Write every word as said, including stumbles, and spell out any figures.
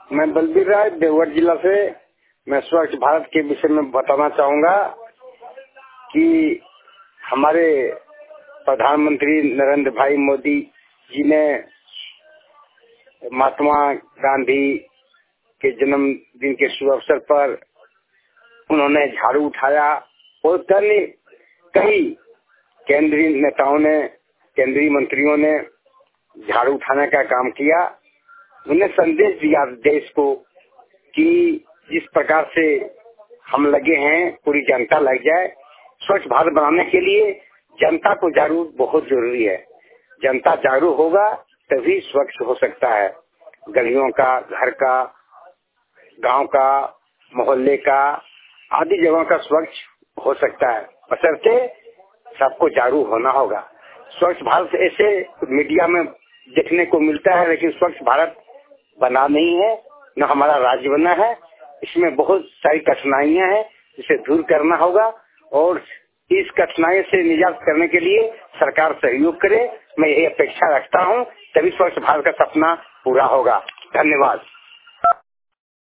मैं बलबीर राय देवगढ़ जिला से। मैं स्वच्छ भारत के विषय में बताना चाहूँगा कि हमारे प्रधानमंत्री नरेंद्र भाई मोदी जी ने महात्मा गांधी के जन्मदिन के शुभ अवसर पर उन्होंने झाड़ू उठाया और कई कई केंद्रीय नेताओं ने, केंद्रीय मंत्रियों ने झाड़ू उठाने का काम किया। उन्हें संदेश दिया देश को कि जिस प्रकार से हम लगे हैं पूरी जनता लग जाए। स्वच्छ भारत बनाने के लिए जनता को जागरूक बहुत जरूरी है। जनता जागरूक होगा तभी स्वच्छ हो सकता है। गलियों का, घर का, गांव का, मोहल्ले का, आदि जगहों का स्वच्छ हो सकता है, बशर्ते सबको जागरूक होना होगा। स्वच्छ भारत ऐसे मीडिया में देखने को मिलता है, लेकिन स्वच्छ भारत बना नहीं है, न हमारा राज्य बना है। इसमें बहुत सारी कठिनाइयां हैं जिसे दूर करना होगा और इस कठिनाई से निजात करने के लिए सरकार सहयोग करे। मैं यही अपेक्षा रखता हूं, तभी स्वच्छ भारत का सपना पूरा होगा। धन्यवाद।